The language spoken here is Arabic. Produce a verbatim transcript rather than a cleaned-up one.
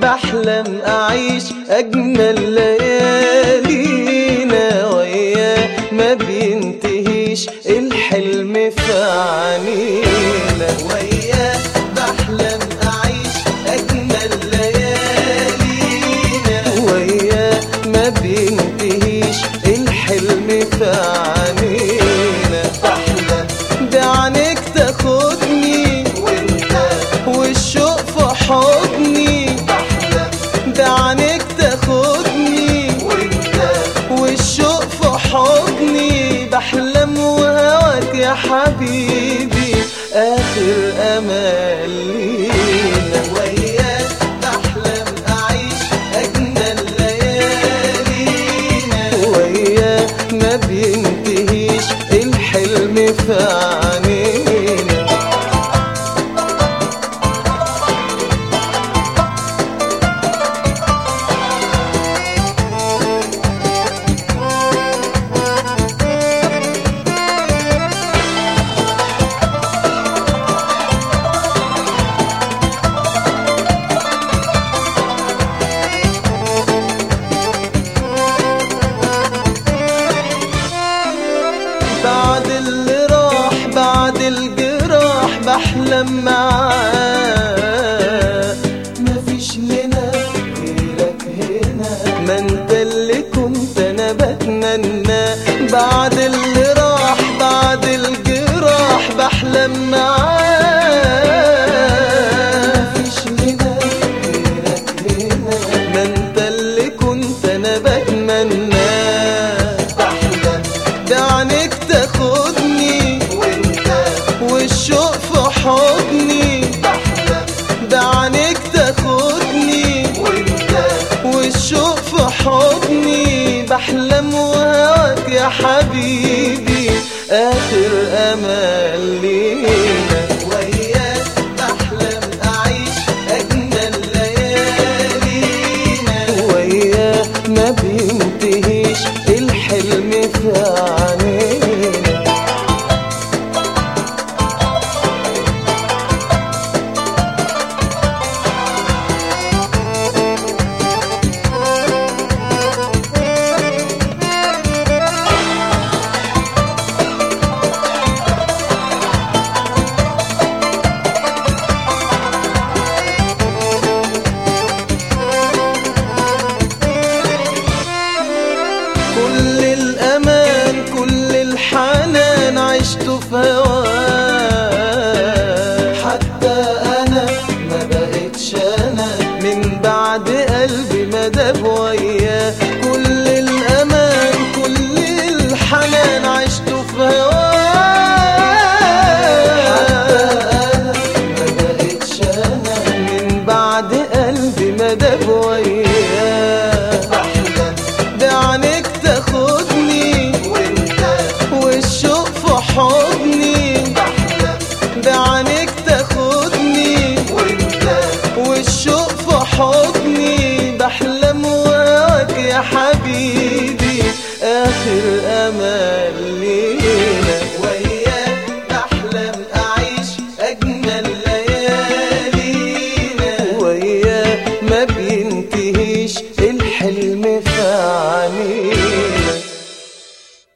بحلم أعيش أجمل ليالينا وياه، ما بينتهيش الحلم في عنينا. وياه بحلم أعيش أجمل ليالينا وياه، ما بينتهيش الحلم في عنينا. بحلم بعينيك تاخدني وانت والشوق في حضني، بحلم بعينيك تاخدني وانت والشوق في حضني. بحلم وهواك يا حبيبي آخر أمل لينا. وياك بحلم أعيش أجمل ليالينا وياه، ما بينتهيش الحلم في عنينا. بعد اللي راح بعد الجراح بحلم معاه، مفيش لنا غيرك هنا، ما انت اللي كنت انا بتمنى. بعد اللي راح بعد الجراح بحلم معاه، مفيش لنا غيرك هنا، ما انت اللي كنت انا بتمنى. بعينيك تاخدني وانت والشوق في حضني، بحلم بعينيك تاخدني وانت والشوق في حضني. بحلم وهواك يا حبيبي آخر أمل لينا. وياك بحلم أعيش أجمل ليالينا وياه، ما بينتهيش الحلم في عنينا. كل الأمان كل الحنان عشته في هواه، حتى أنا ما بقتش أنا من بعد قلبي ما داب وياه. كل الأمان كل الحنان عشته في هواه، حتى أنا ما بقتش أنا من بعد قلبي ما داب وياه. بحلم بعينيك تاخدني وانت والشوق في حضني، بحلم بعينيك تاخدني وانت والشوق في حضني. بحلم وهواك يا حبيبي آخر أمل لينا. وياك بحلم أعيش أجمل ليالينا وياه، ما بينتهيش الحلم في عنينا.